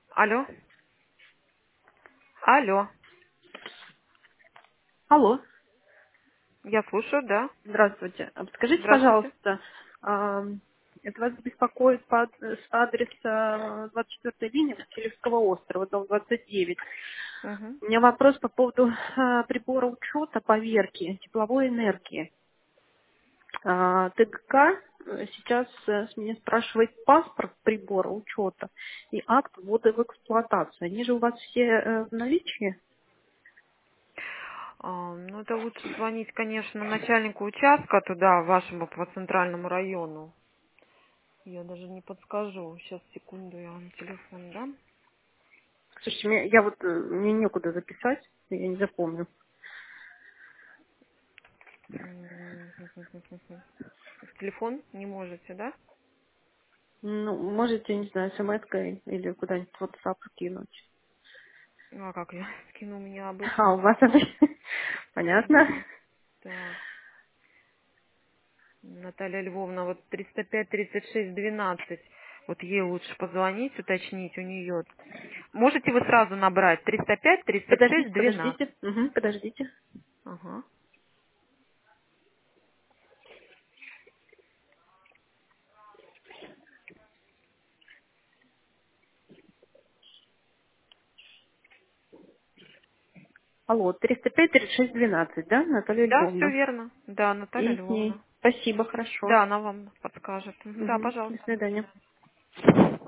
Алло. Алло. Алло, Я слушаю, да. здравствуйте. Скажите, Здравствуйте. пожалуйста, это вас беспокоит с адреса 24-й линии Васильевского острова, дом 29. Мгм. У меня вопрос по поводу прибора учета поверки тепловой энергии. ТГК сейчас с меня спрашивает паспорт прибора учета и акт ввода в эксплуатацию. Они же у вас все в наличии? Ну, это лучше звонить, конечно, начальнику участка туда, вашему по центральному району. Я даже не подскажу. Сейчас, секунду, я вам телефон дам. Слушайте, мне некуда записать, я не запомню. Телефон не можете, да? Ну, можете, не знаю, смс-кой или куда-нибудь в WhatsApp кинуть. Ну, а как я скину, у меня А, обычно. у вас понятно. Так, Наталья Львовна, вот 305-36-12. Вот ей лучше позвонить, уточнить у нее. Можете вы сразу набрать Подождите, 305-36-12. подождите. Мгм, подождите. Ага. Алло, 305-36-12, да, Наталья Да, все Львовна? верно. Да, Наталья И с Львовна. ней. Спасибо, хорошо. Да, она вам подскажет. Да, Мгм, до пожалуйста. До свидания. свидания.